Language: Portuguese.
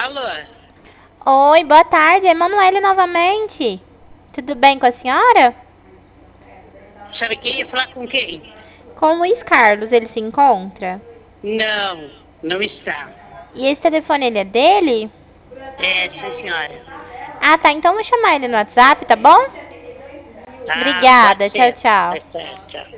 Alô? Oi, boa tarde. É Emanuele novamente. Tudo bem com a senhora? Sabe quem ia falar com quem? Com o Luiz Carlos, ele se encontra? Não, não está. E esse telefone, ele é dele? É, sim, senhora. Ah, tá. Então vou chamar ele no WhatsApp, tá bom? Tá, pode Obrigada. Tchau, ser. tchau. Tá certo, tchau.